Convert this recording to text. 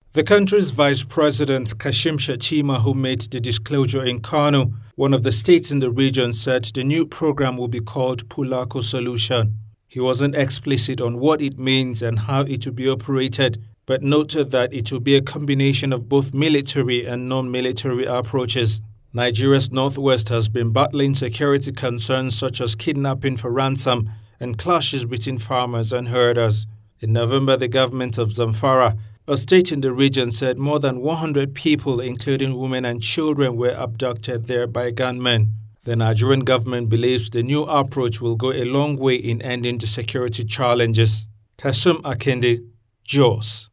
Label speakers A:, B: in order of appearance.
A: The country's Vice President, Kashim Shettima, who made the disclosure in Kano, one of the states in the region, said the new program will be called Pulako Solution. He wasn't explicit on what it means and how it will be operated, but noted that it will be a combination of both military and non-military approaches. Nigeria's northwest has been battling security concerns such as kidnapping for ransom and clashes between farmers and herders. In November, the government of Zamfara, a state in the region, said more than 100 people, including women and children, were abducted there by gunmen. The Nigerian government believes the new approach will go a long way in ending the security challenges. Kasum Akinde, Jos.